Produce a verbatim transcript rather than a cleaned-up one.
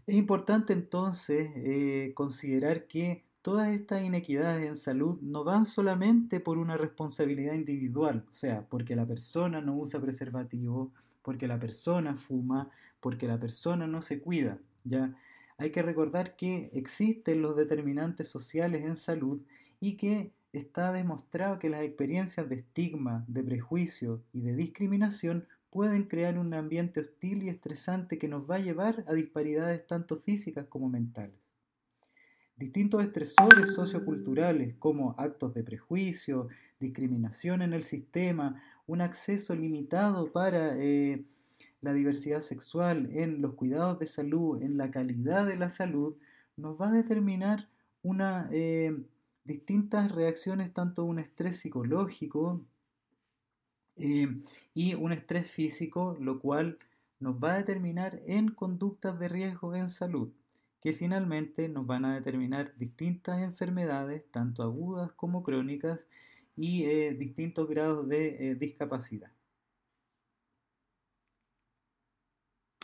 Es importante entonces eh, considerar que todas estas inequidades en salud no van solamente por una responsabilidad individual, o sea, porque la persona no usa preservativo, porque la persona fuma, porque la persona no se cuida, ¿ya? Hay que recordar que existen los determinantes sociales en salud y que está demostrado que las experiencias de estigma, de prejuicio y de discriminación pueden crear un ambiente hostil y estresante que nos va a llevar a disparidades tanto físicas como mentales. Distintos estresores socioculturales como actos de prejuicio, discriminación en el sistema, un acceso limitado para eh, la diversidad sexual, en los cuidados de salud, en la calidad de la salud, nos va a determinar una, eh, distintas reacciones, tanto un estrés psicológico, eh, y un estrés físico, lo cual nos va a determinar en conductas de riesgo en salud, que finalmente nos van a determinar distintas enfermedades, tanto agudas como crónicas, y eh, distintos grados de eh, discapacidad.